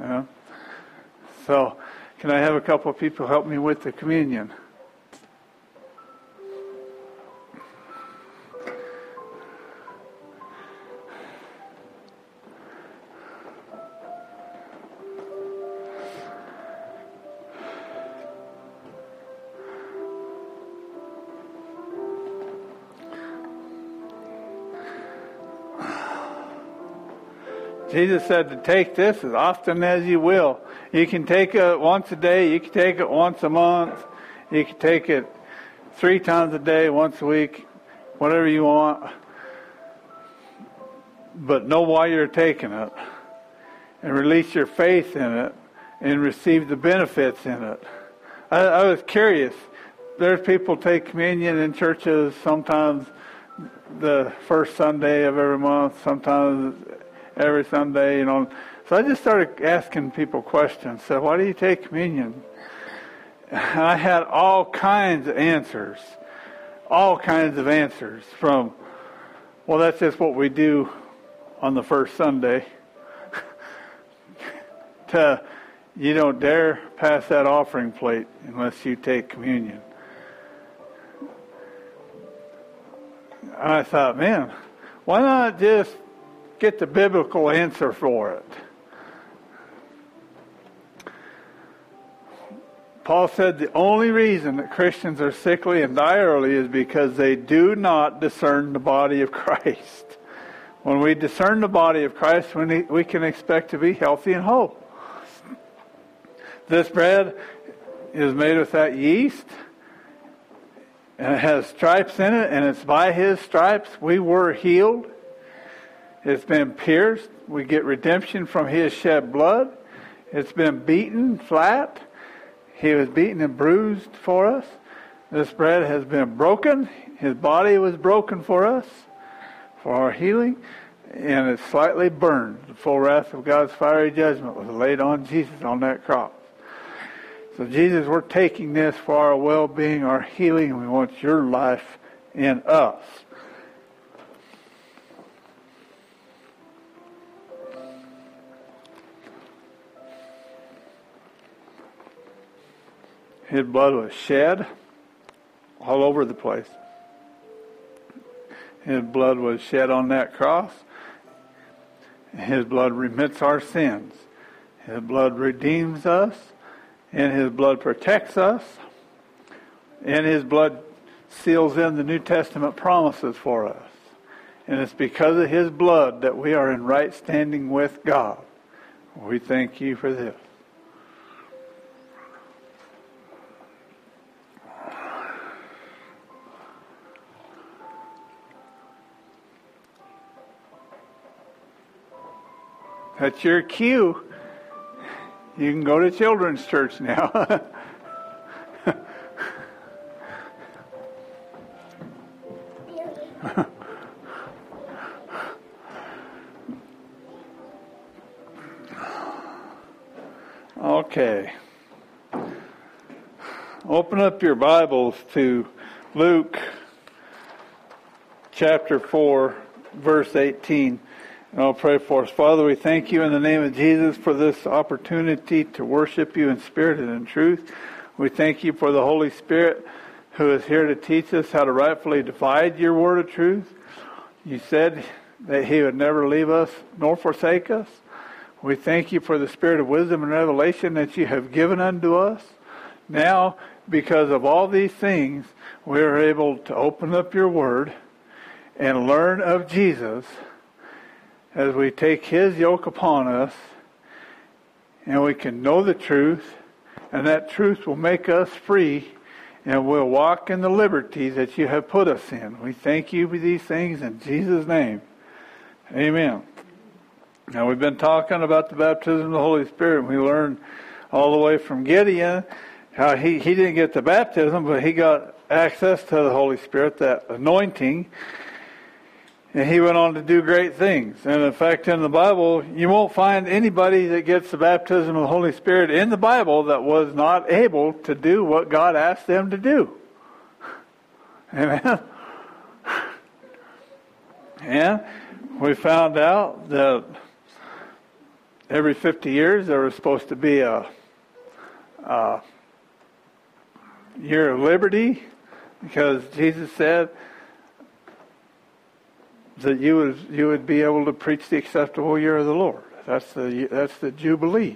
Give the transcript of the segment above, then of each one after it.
Yeah. So, can I have a couple of people help me with the communion? Jesus said to take this as often as you will. You can take it once a day. You can take it once a month. You can take it 3 times a day, once a week, whatever you want. But know why you're taking it. And release your faith in it. And receive the benefits in it. I was curious. There's people take communion in churches sometimes the first Sunday of every month, sometimes every Sunday, you know. So I just started asking people questions. So, why do you take communion? And I had all kinds of answers. All kinds of answers. From, well, that's just what we do on the first Sunday. To, you don't dare pass that offering plate unless you take communion. And I thought, man, why not just get the biblical answer for it? Paul said the only reason that Christians are sickly and die early is because they do not discern the body of Christ. When we discern the body of Christ, we can expect to be healthy and whole. This bread is made with that yeast, and it has stripes in it, and it's by His stripes we were healed. It's been pierced. We get redemption from His shed blood. It's been beaten flat. He was beaten and bruised for us. This bread has been broken. His body was broken for us, for our healing. And it's slightly burned. The full wrath of God's fiery judgment was laid on Jesus on that cross. So Jesus, we're taking this for our well-being, our healing, and we want your life in us. His blood was shed all over the place. His blood was shed on that cross. His blood remits our sins. His blood redeems us. And His blood protects us. And His blood seals in the New Testament promises for us. And it's because of His blood that we are in right standing with God. We thank you for this. That's your cue. You can go to children's church now. Okay. Open up your Bibles to Luke chapter 4, verse 18. And I'll pray for us. Father, we thank you in the name of Jesus for this opportunity to worship you in spirit and in truth. We thank you for the Holy Spirit who is here to teach us how to rightfully divide your word of truth. You said that He would never leave us nor forsake us. We thank you for the spirit of wisdom and revelation that you have given unto us. Now, because of all these things, we are able to open up your word and learn of Jesus as we take His yoke upon us, and we can know the truth, and that truth will make us free, and we'll walk in the liberties that you have put us in. We thank you for these things in Jesus' name. Amen. Now, we've been talking about the baptism of the Holy Spirit, and we learned all the way from Gideon how he didn't get the baptism, but he got access to the Holy Spirit, that anointing. And he went on to do great things. And in fact, in the Bible, you won't find anybody that gets the baptism of the Holy Spirit in the Bible that was not able to do what God asked them to do. Amen. And we found out that every 50 years there was supposed to be a year of liberty, because Jesus said that you would be able to preach the acceptable year of the Lord. That's the Jubilee.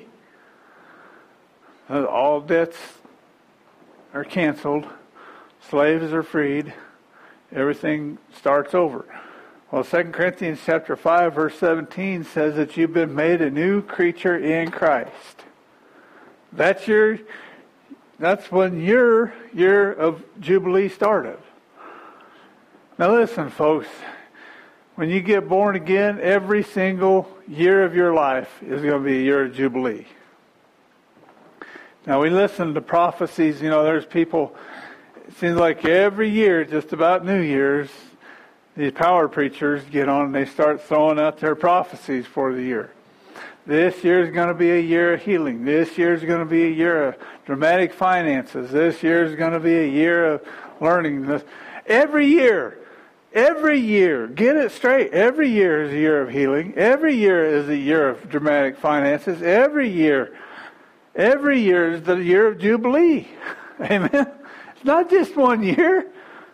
All debts are canceled. Slaves are freed. Everything starts over. Well, 2 Corinthians chapter 5, verse 17 says that you've been made a new creature in Christ. That's when your year of Jubilee started. Now listen, folks. When you get born again, every single year of your life is going to be a year of Jubilee. Now we listen to prophecies. There's people, it seems like every year, just about New Year's, these power preachers get on and they start throwing out their prophecies for the year. This year is going to be a year of healing. This year is going to be a year of dramatic finances. This year is going to be a year of learning. Every year, get it straight. Every year is a year of healing. Every year is a year of dramatic finances. Every year is the year of Jubilee. Amen. It's not just one year.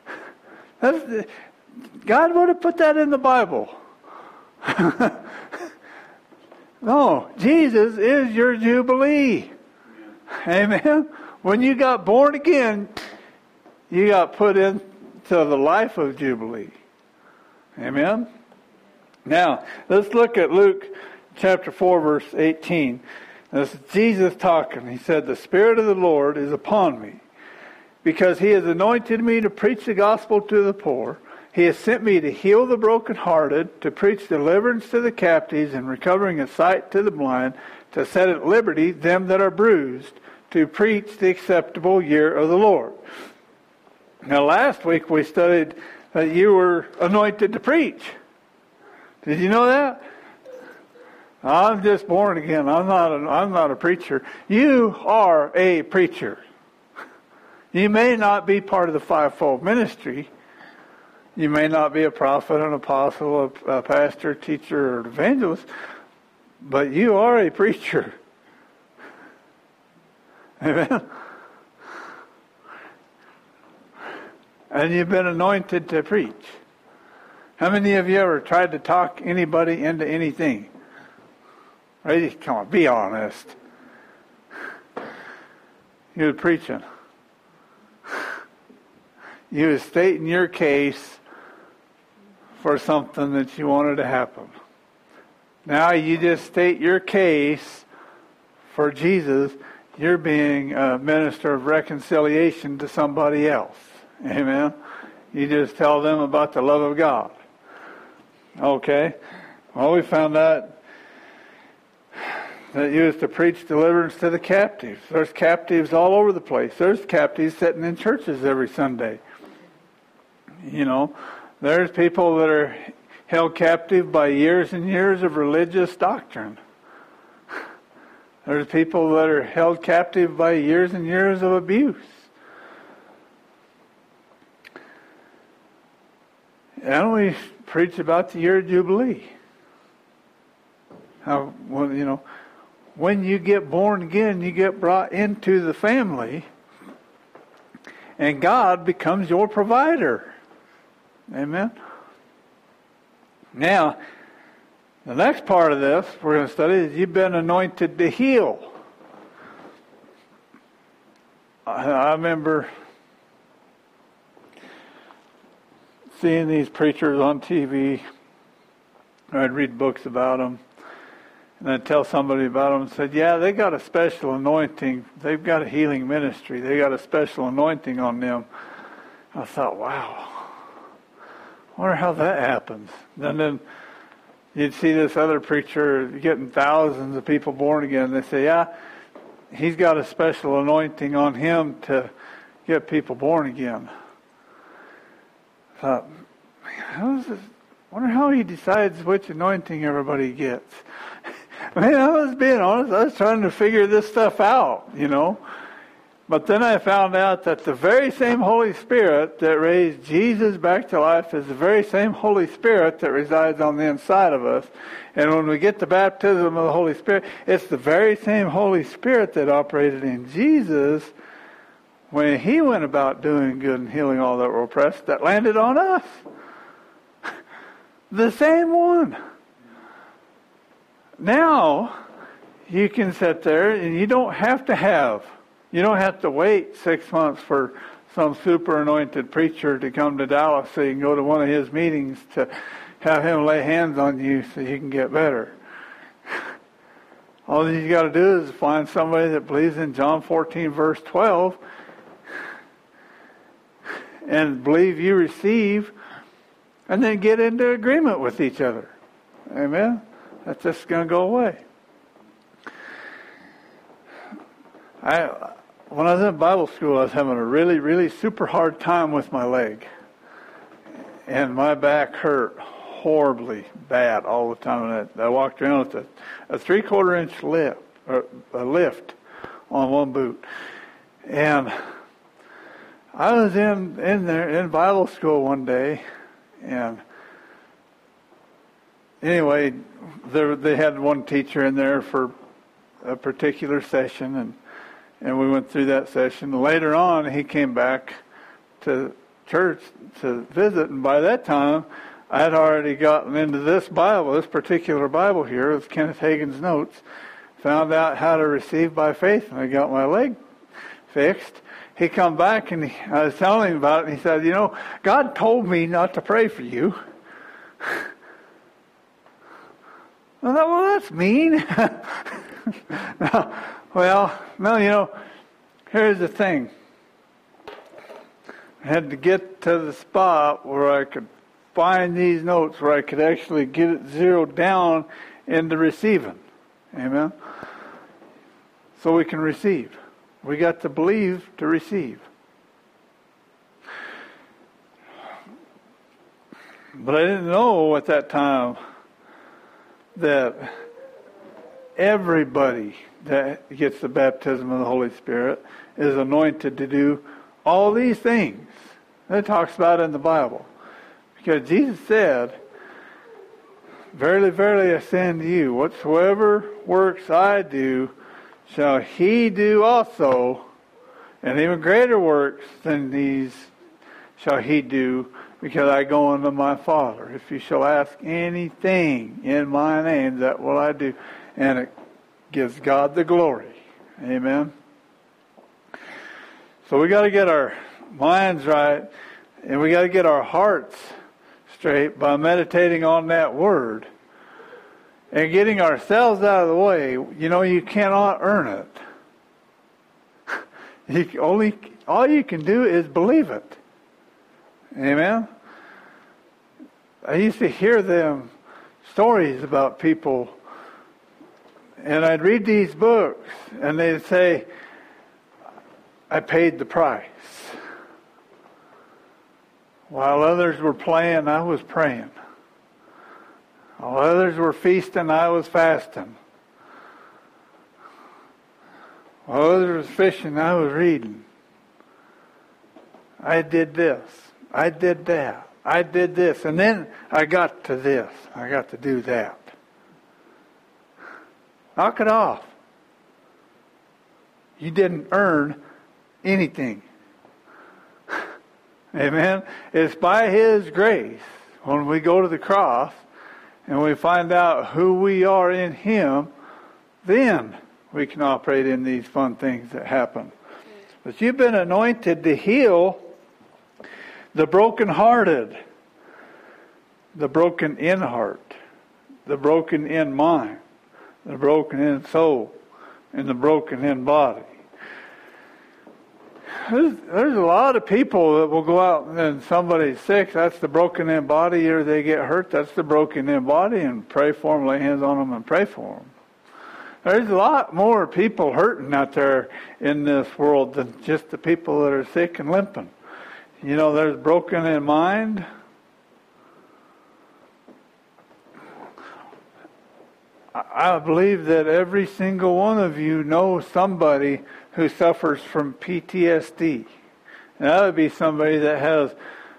God would have put that in the Bible. No, Jesus is your Jubilee. Amen. When you got born again, you got put into the life of Jubilee. Amen. Now, let's look at Luke chapter 4, verse 18. This is Jesus talking. He said, "The Spirit of the Lord is upon me, because He has anointed me to preach the gospel to the poor. He has sent me to heal the brokenhearted, to preach deliverance to the captives, and recovering of sight to the blind, to set at liberty them that are bruised, to preach the acceptable year of the Lord." Now, last week we studied that you were anointed to preach. Did you know that? I'm just born again. I'm not a preacher. You are a preacher. You may not be part of the fivefold ministry. You may not be a prophet, an apostle, a pastor, teacher, or an evangelist, but you are a preacher. Amen. And you've been anointed to preach. How many of you ever tried to talk anybody into anything? Right? Come on, be honest. You were preaching. You were stating your case for something that you wanted to happen. Now you just state your case for Jesus. You're being a minister of reconciliation to somebody else. Amen. You just tell them about the love of God. Okay. Well, we found out that you was to preach deliverance to the captives. There's captives all over the place. There's captives sitting in churches every Sunday. There's people that are held captive by years and years of religious doctrine. There's people that are held captive by years and years of abuse. And we preach about the year of Jubilee. How, when you get born again, you get brought into the family, and God becomes your provider. Amen. Now, the next part of this we're going to study is you've been anointed to heal. I remember seeing these preachers on TV. I'd read books about them. And I'd tell somebody about them and said, yeah, they got a special anointing. They've got a healing ministry. They got a special anointing on them. I thought, wow. I wonder how that happens. And then you'd see this other preacher getting thousands of people born again. They say, yeah, he's got a special anointing on him to get people born again. I thought, I wonder how he decides which anointing everybody gets. I was being honest. I was trying to figure this stuff out, But then I found out that the very same Holy Spirit that raised Jesus back to life is the very same Holy Spirit that resides on the inside of us. And when we get the baptism of the Holy Spirit, it's the very same Holy Spirit that operated in Jesus when he went about doing good and healing all that were oppressed, that landed on us. The same one. Now, you can sit there and you don't have to wait 6 months for some super anointed preacher to come to Dallas so you can go to one of his meetings to have him lay hands on you so you can get better. All you got to do is find somebody that believes in John 14 verse 12 and believe you receive, and then get into agreement with each other. Amen? That's just going to go away. When I was in Bible school, I was having a really, really super hard time with my leg. And my back hurt horribly bad all the time. And I walked around with a 3/4 inch lift on one boot. And I was in there in Bible school one day, and anyway, they had one teacher in there for a particular session, and we went through that session. Later on, he came back to church to visit, and by that time, I had already gotten into this Bible, this particular Bible here, with Kenneth Hagin's notes, found out how to receive by faith, and I got my leg fixed. He come back, and I was telling him about it, and he said, God told me not to pray for you. I thought, well, that's mean. No, here's the thing. I had to get to the spot where I could find these notes, where I could actually get it zeroed down into receiving. Amen? So we can receive. We got to believe to receive. But I didn't know at that time that everybody that gets the baptism of the Holy Spirit is anointed to do all these things that it talks about in the Bible. Because Jesus said, "Verily, verily, I say unto you, whatsoever works I do, shall he do also, and even greater works than these shall he do, because I go unto my Father. If you shall ask anything in my name, that will I do." And it gives God the glory. Amen. So we got to get our minds right, and we got to get our hearts straight by meditating on that word and getting ourselves out of the way. You cannot earn it. All you can do is believe it. Amen. I used to hear them stories about people, and I'd read these books, and they'd say, "I paid the price." While others were playing, I was praying. While others were feasting, I was fasting. While others were fishing, I was reading. I did this. I did that. I did this. And then I got to this. I got to do that. Knock it off. You didn't earn anything. Amen. It's by His grace. When we go to the cross and we find out who we are in Him, then we can operate in these fun things that happen. But you've been anointed to heal the brokenhearted, the broken in heart, the broken in mind, the broken in soul, and the broken in body. There's a lot of people that will go out and somebody's sick, that's the broken in body, or they get hurt, that's the broken in body, and pray for them, lay hands on them and pray for them. There's a lot more people hurting out there in this world than just the people that are sick and limping. There's broken in mind. I believe that every single one of you knows somebody who suffers from PTSD. And that would be somebody that has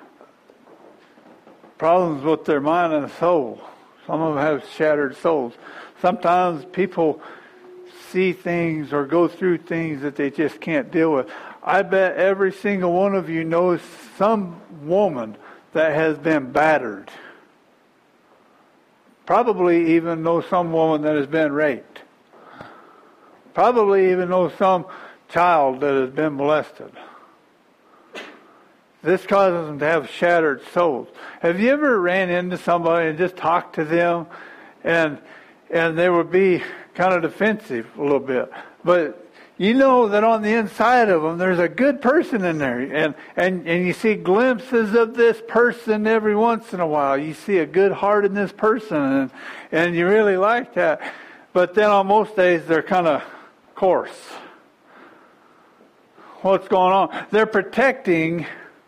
problems with their mind and soul. Some of them have shattered souls. Sometimes people see things or go through things that they just can't deal with. I bet every single one of you knows some woman that has been battered. Probably even know some woman that has been raped. Probably even know some child that has been molested. This causes them to have shattered souls. Have you ever ran into somebody and just talked to them and they would be kind of defensive a little bit, but you know that on the inside of them there's a good person in there, and you see glimpses of this person every once in a while. You see a good heart in this person, and you really like that. But then on most days they're kind of coarse. What's going on? They're protecting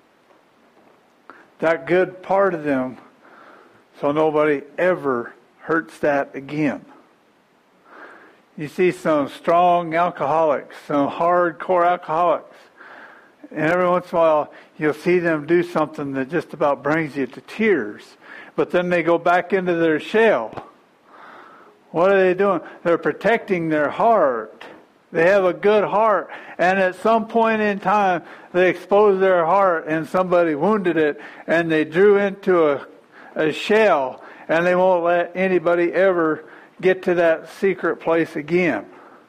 that good part of them so nobody ever hurts that again. You see some strong alcoholics, some hardcore alcoholics, and every once in a while you'll see them do something that just about brings you to tears. But then they go back into their shell. What are they doing? They're protecting their heart. They have a good heart, and at some point in time they exposed their heart and somebody wounded it, and they drew into a shell, and they won't let anybody ever get to that secret place again.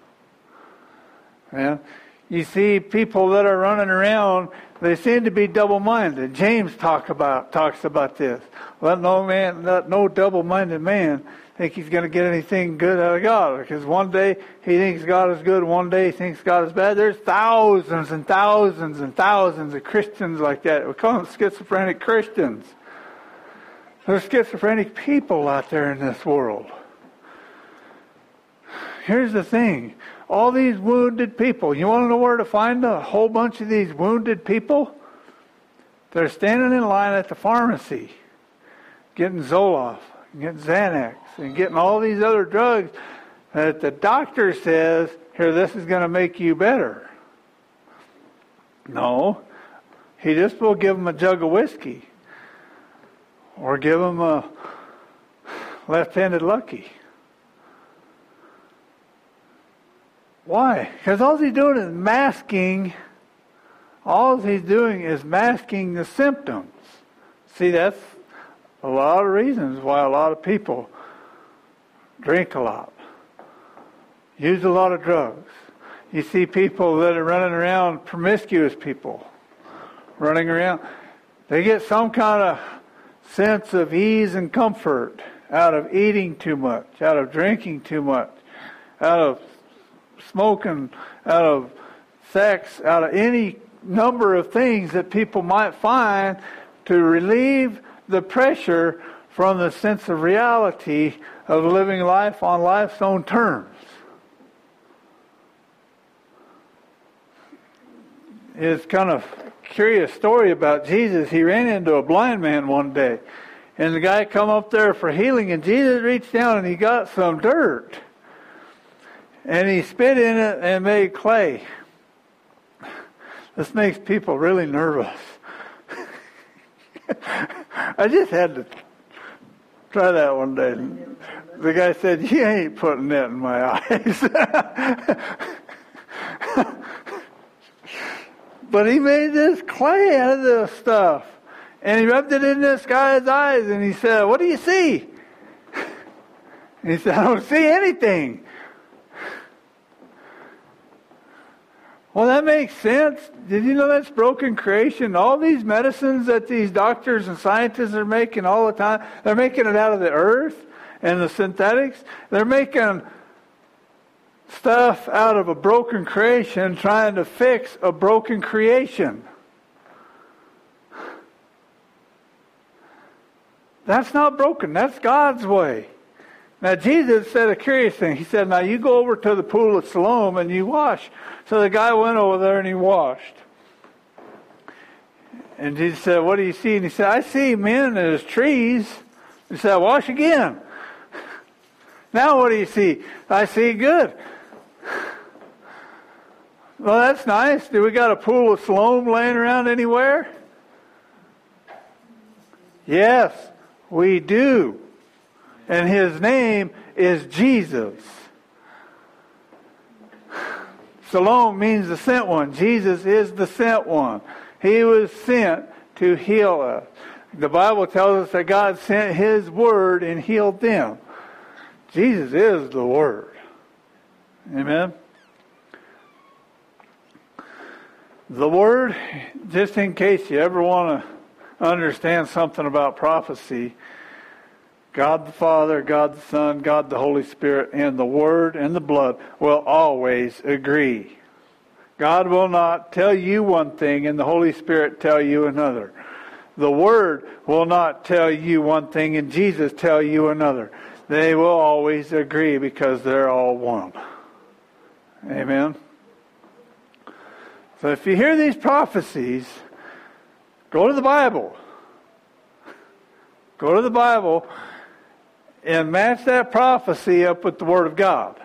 Yeah. You see people that are running around, they seem to be double-minded. James talks about this. Let no double-minded man think he's going to get anything good out of God. Because one day he thinks God is good, one day he thinks God is bad. There's thousands and thousands and thousands of Christians like that. We call them schizophrenic Christians. There's schizophrenic people out there in this world. Here's the thing. All these wounded people. You want to know where to find a whole bunch of these wounded people? They're standing in line at the pharmacy, getting Zoloft, getting Xanax, and getting all these other drugs that the doctor says, here, this is going to make you better. No. He just will give them a jug of whiskey. Or give them a left-handed lucky. Why? Because all he's doing is masking the symptoms. See, that's a lot of reasons why a lot of people drink a lot, use a lot of drugs. You see people that are running around, promiscuous people, running around. They get some kind of sense of ease and comfort out of eating too much, out of drinking too much, out of smoking, out of sex, out of any number of things that people might find to relieve the pressure from the sense of reality of living life on life's own terms. It's kind of a curious story about Jesus. He ran into a blind man one day, and the guy come up there for healing, and Jesus reached down and he got some dirt. And he spit in it and made clay. This makes people really nervous. I just had to try that one day. The guy said, you ain't putting that in my eyes. But he made this clay out of this stuff. And he rubbed it in this guy's eyes and he said, what do you see? And he said, I don't see anything. Well, that makes sense. Did you know that's broken creation? All these medicines that these doctors and scientists are making all the time, they're making it out of the earth and the synthetics. They're making stuff out of a broken creation, trying to fix a broken creation. That's not broken. That's God's way. Now, Jesus said a curious thing. He said, now you go over to the pool of Siloam and you wash. So the guy went over there and he washed. And Jesus said, what do you see? And he said, I see men as trees. He said, wash again. Now what do you see? I see good. Well, that's nice. Do we got a pool of Siloam laying around anywhere? Yes, we do. And his name is Jesus. Siloam means the sent one. Jesus is the sent one. He was sent to heal us. The Bible tells us that God sent his word and healed them. Jesus is the word. Amen. The word, just in case you ever want to understand something about prophecy, God the Father, God the Son, God the Holy Spirit, and the Word and the blood will always agree. God will not tell you one thing and the Holy Spirit tell you another. The Word will not tell you one thing and Jesus tell you another. They will always agree because they're all one. Amen. So if you hear these prophecies, go to the Bible. Go to the Bible and match that prophecy up with the Word of God.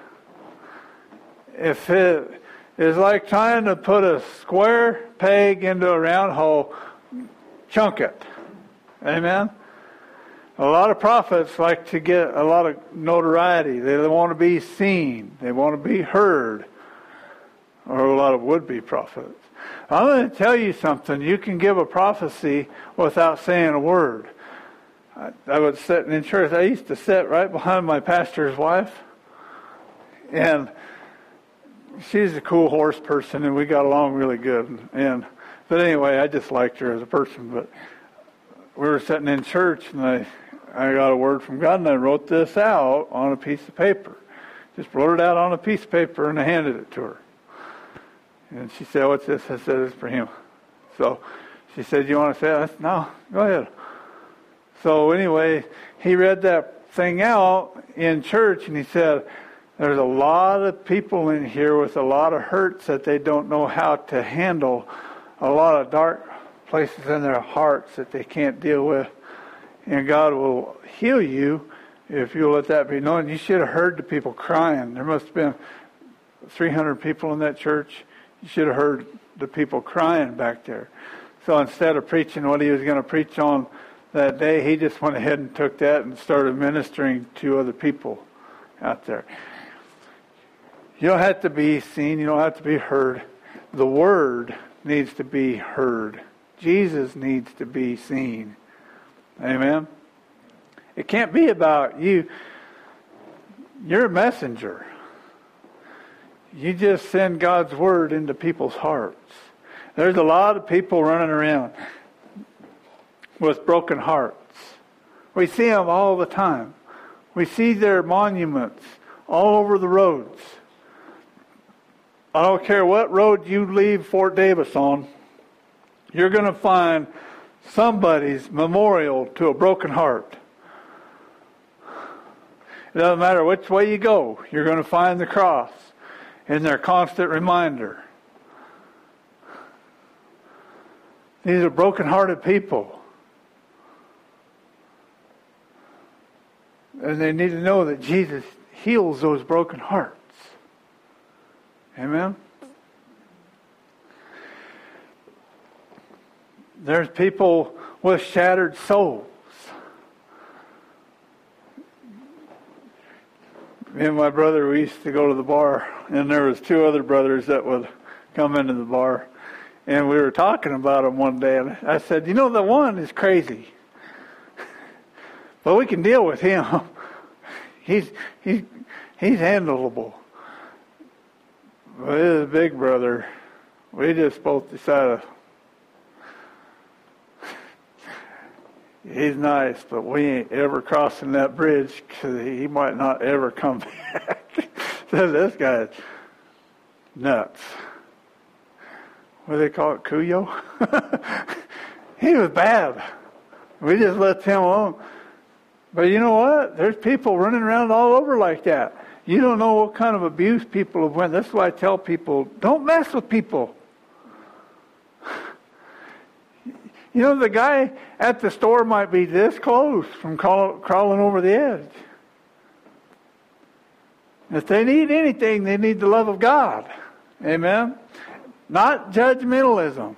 If it is like trying to put a square peg into a round hole, chunk it. Amen? A lot of prophets like to get a lot of notoriety. They want to be seen. They want to be heard. Or a lot of would-be prophets. I'm going to tell you something. You can give a prophecy without saying a word. I was sitting in church. I used to sit right behind my pastor's wife. And she's a cool horse person, and we got along really good. But anyway, I just liked her as a person. But we were sitting in church, and I got a word from God, and I wrote this out on a piece of paper. Just wrote it out on a piece of paper, and I handed it to her. And she said, "What's this?" I said, "It's for him." So she said, "You want to say it?" I said, "No, go ahead." So anyway, he read that thing out in church, and he said, "There's a lot of people in here with a lot of hurts that they don't know how to handle, a lot of dark places in their hearts that they can't deal with. And God will heal you if you let that be known." You should have heard the people crying. There must have been 300 people in that church. You should have heard the people crying back there. So instead of preaching what he was going to preach on that day, he just went ahead and took that and started ministering to other people out there. You don't have to be seen. You don't have to be heard. The Word needs to be heard. Jesus needs to be seen. Amen? It can't be about you. You're a messenger. You just send God's Word into people's hearts. There's a lot of people running around with broken hearts. We see them all the time. We see their monuments all over the roads. I don't care what road you leave Fort Davis on, you're going to find somebody's memorial to a broken heart. It doesn't matter which way you go, you're going to find the cross and their constant reminder. These are broken-hearted people. And they need to know that Jesus heals those broken hearts. Amen? There's people with shattered souls. Me and my brother, we used to go to the bar, and there was two other brothers that would come into the bar. And we were talking about them one day, and I said, "You know, the one is crazy. But we can deal with him. He's handleable. But his big brother, we just both decided he's nice, but we ain't ever crossing that bridge because he might not ever come back." So this guy's nuts. What do they call it? Cuyo? He was bad. We just left him alone. But you know what? There's people running around all over like that. You don't know what kind of abuse people have went. That's why I tell people, don't mess with people. You know, the guy at the store might be this close from crawling over the edge. If they need anything, they need the love of God. Amen? Not judgmentalism.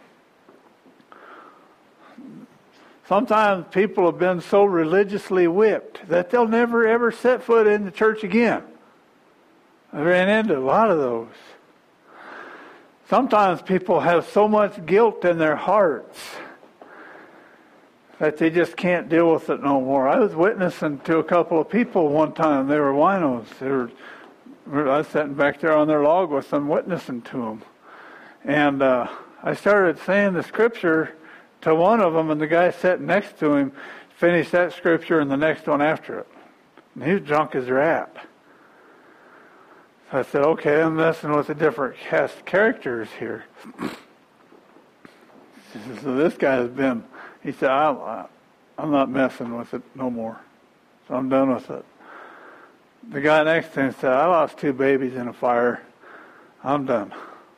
Sometimes people have been so religiously whipped that they'll never ever set foot in the church again. I ran into a lot of those. Sometimes people have so much guilt in their hearts that they just can't deal with it no more. I was witnessing to a couple of people one time. They were winos. I was sitting back there on their log with them, witnessing to them. And I started saying the scripture to one of them, and the guy sitting next to him finished that scripture and the next one after it. And he was drunk as a rat. So I said, okay, I'm messing with a different cast of characters here. So this guy has been, he said, I'm not messing with it no more. So I'm done with it. The guy next to him said, I lost 2 babies in a fire. I'm done.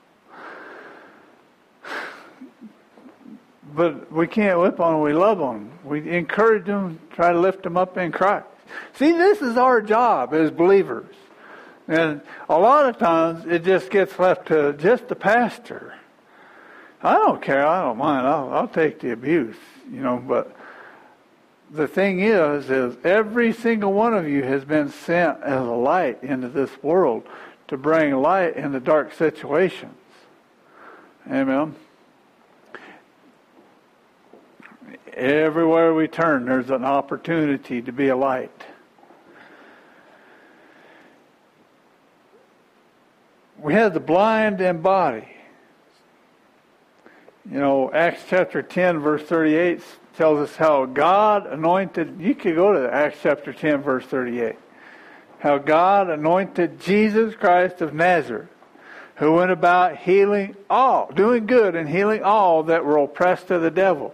But we can't whip on them, we love them. We encourage them, try to lift them up in Christ. See, this is our job as believers. And a lot of times it just gets left to just the pastor. I don't care, I don't mind, I'll take the abuse, but the thing is every single one of you has been sent as a light into this world to bring light into dark situations. Amen. Everywhere we turn, there's an opportunity to be a light. We have the blind in body. Acts chapter 10, verse 38 tells us how God anointed, you could go to Acts chapter 10, verse 38. How God anointed Jesus Christ of Nazareth, who went about healing all, doing good and healing all that were oppressed of the devil.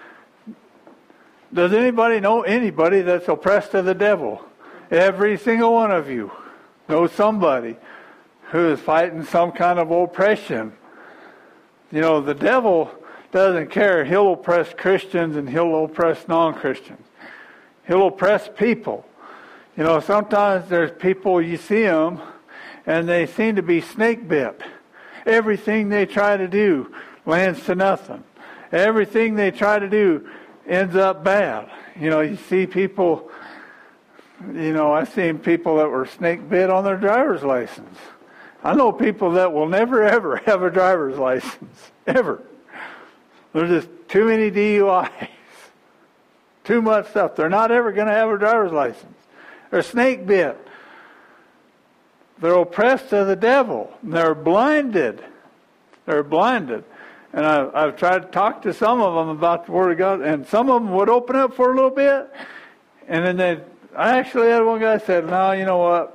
Does anybody know anybody that's oppressed of the devil? Every single one of you knows somebody who is fighting some kind of oppression. The devil doesn't care. He'll oppress Christians and he'll oppress non-Christians. He'll oppress people. Sometimes there's people, you see them, and they seem to be snake bit. Everything they try to do lands to nothing. Everything they try to do ends up bad. You see people, I've seen people that were snake bit on their driver's license. I know people that will never ever have a driver's license. Ever. There's just too many DUIs. Too much stuff. They're not ever going to have a driver's license. They're snake bit. They're oppressed of the devil. They're blinded. They're blinded. And I've tried to talk to some of them about the Word of God, and some of them would open up for a little bit, and then I actually had one guy said, no, you know what?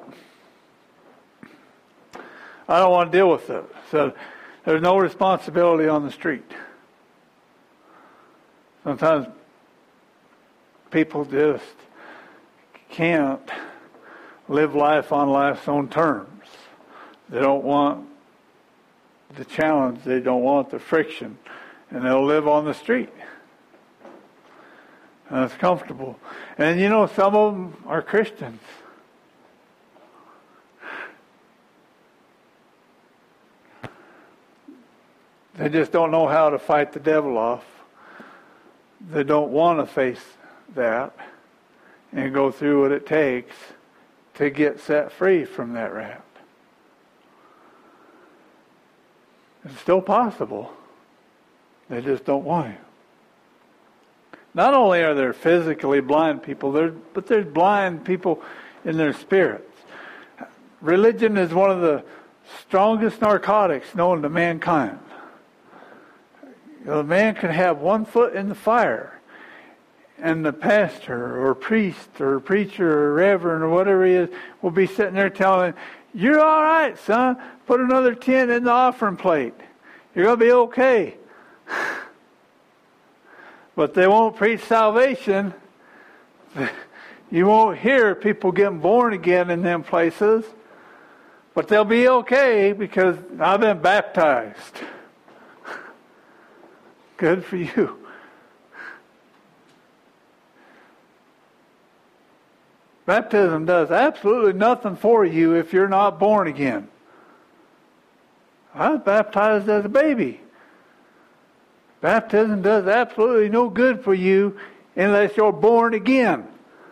I don't want to deal with it. So there's no responsibility on the street. Sometimes people just can't live life on life's own terms. They don't want the challenge, they don't want the friction, and they'll live on the street. And it's comfortable. And some of them are Christians. They just don't know how to fight the devil off. They don't want to face that and go through what it takes to get set free from that rat. It's still possible. They just don't want to. Not only are there physically blind people, but there's blind people in their spirits. Religion is one of the strongest narcotics known to mankind. A man can have one foot in the fire, and the pastor or priest or preacher or reverend or whatever he is will be sitting there telling him, you're all right, son. Put another 10 in the offering plate. You're going to be okay. But they won't preach salvation. You won't hear people getting born again in them places. But they'll be okay because I've been baptized. Good for you. Baptism does absolutely nothing for you if you're not born again. I was baptized as a baby. Baptism does absolutely no good for you unless you're born again.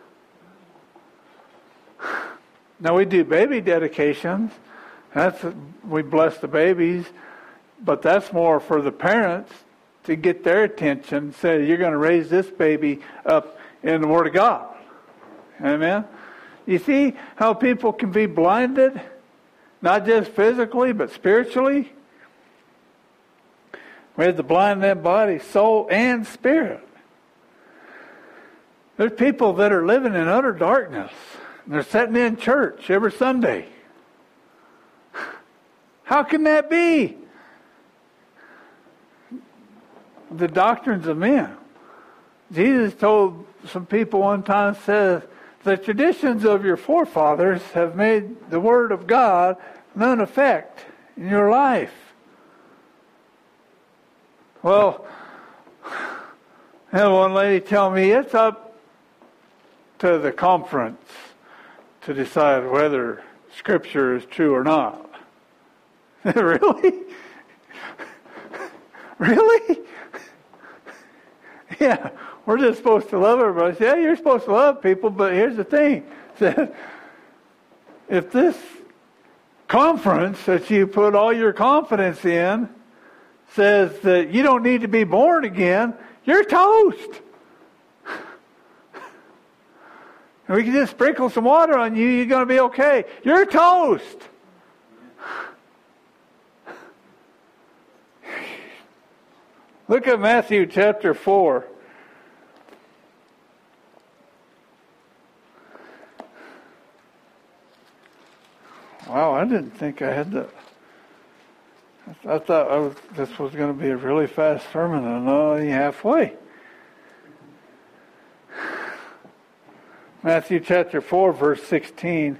Now we do baby dedications. We bless the babies, but that's more for the parents to get their attention. Say, you're going to raise this baby up in the Word of God. Amen? You see how people can be blinded? Not just physically, but spiritually? We have to blind that body, soul, and spirit. There's people that are living in utter darkness. They're sitting in church every Sunday. How can that be? The doctrines of men. Jesus told some people one time, says, the traditions of your forefathers have made the Word of God none effect in your life. Well, I had one lady tell me it's up to the conference to decide whether Scripture is true or not. Really? Really? Yeah, we're just supposed to love everybody. Yeah, you're supposed to love people, but here's the thing. If this conference that you put all your confidence in says that you don't need to be born again, you're toast. And we can just sprinkle some water on you, you're going to be okay. You're toast. Look at Matthew chapter 4. Wow, I didn't think I had that. I thought this was going to be a really fast sermon, and I'm only halfway. Matthew chapter 4, verse 16.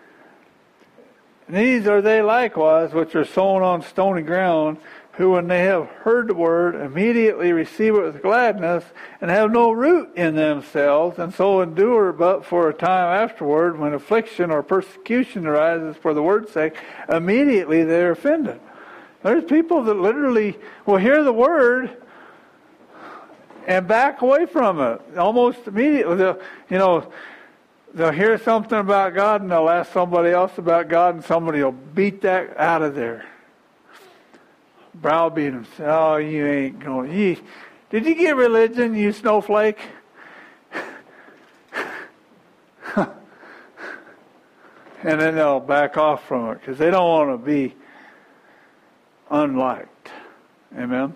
These are they likewise which are sown on stony ground, who when they have heard the word immediately receive it with gladness, and have no root in themselves, and so endure but for a time afterward, when affliction or persecution arises for the word's sake, immediately they are offended. There's people that literally will hear the word and back away from it almost immediately. They'll hear something about God and they'll ask somebody else about God, and somebody will beat that out of there. Browbeat them. Say, oh, you ain't going. Did you get religion, you snowflake? And then they'll back off from it because they don't want to be unliked. Amen?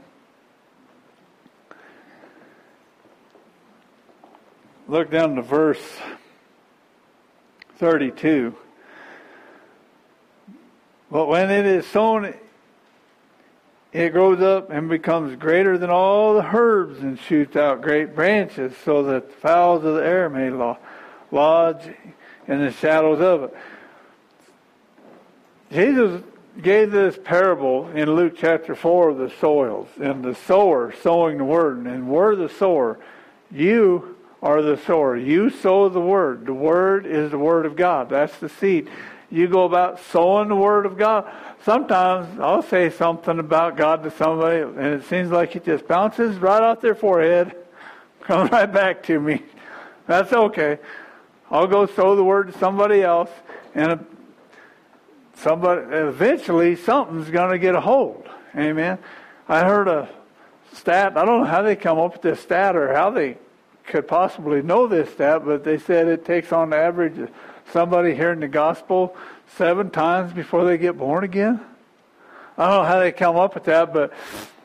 Look down to verse 32. But when it is sown, it grows up and becomes greater than all the herbs and shoots out great branches, so that the fowls of the air may lodge in the shadows of it. Jesus gave this parable in Luke chapter 4 of the soils, and the sower sowing the word, and we're the sower. You are the sower. You sow the word. The word is the word of God. That's the seed. You go about sowing the word of God. Sometimes I'll say something about God to somebody, and it seems like it just bounces right off their forehead, comes right back to me. That's okay. I'll go sow the word to somebody else, and eventually something's going to get a hold. Amen. I heard a stat. I don't know how they come up with this stat or how they could possibly know this stat, but they said it takes on the average of somebody hearing the gospel 7 times before they get born again. I don't know how they come up with that, but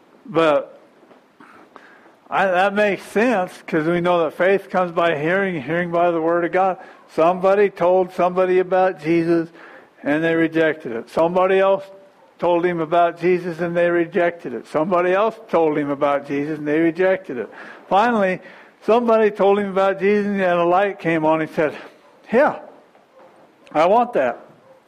that makes sense, because we know that faith comes by hearing, hearing by the word of God. Somebody told somebody about Jesus, and they rejected it. Somebody else told him about Jesus, and they rejected it. Somebody else told him about Jesus, and they rejected it. Finally, somebody told him about Jesus, and a light came on. He said, yeah, I want that.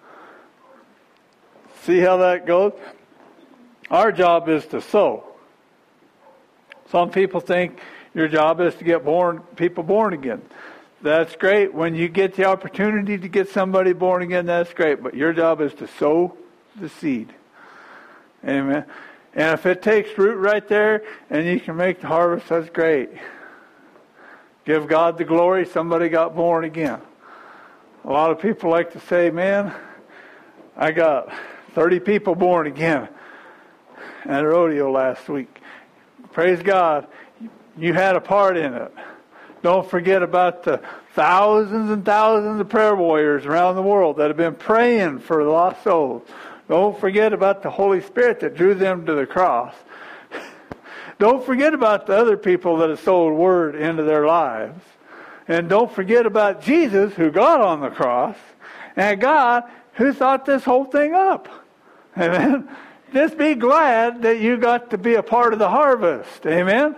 See how that goes? Our job is to sow. Some people think your job is to get people born again. That's great. When you get the opportunity to get somebody born again, that's great. But your job is to sow the seed. Amen. And if it takes root right there and you can make the harvest, that's great. Give God the glory. Somebody got born again. A lot of people like to say, man, I got 30 people born again at a rodeo last week. Praise God. You had a part in it. Don't forget about the thousands and thousands of prayer warriors around the world that have been praying for lost souls. Don't forget about the Holy Spirit that drew them to the cross. Don't forget about the other people that have sowed word into their lives. And don't forget about Jesus who got on the cross and God who thought this whole thing up. Amen. Just be glad that you got to be a part of the harvest. Amen.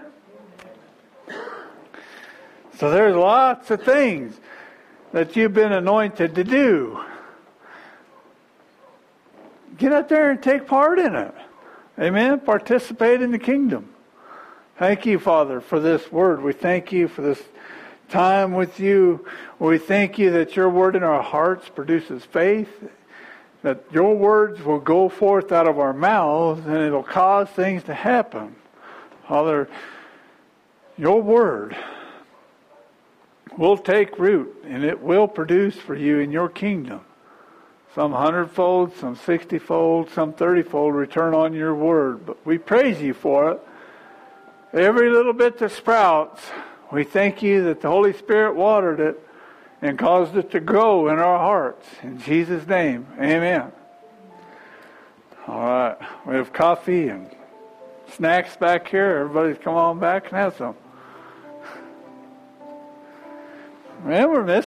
So there's lots of things that you've been anointed to do. Get out there and take part in it. Amen. Participate in the kingdom. Thank you, Father, for this word. We thank you for this time with you. We thank you that your word in our hearts produces faith, that your words will go forth out of our mouths and it'll cause things to happen. Father, your word will take root and it will produce for you in your kingdom. Some 100-fold, some 60-fold, some 30-fold return on your word. But we praise you for it. Every little bit that sprouts, we thank you that the Holy Spirit watered it and caused it to grow in our hearts. In Jesus' name, amen. All right. We have coffee and snacks back here. Everybody's come on back and have some. Man, we're missing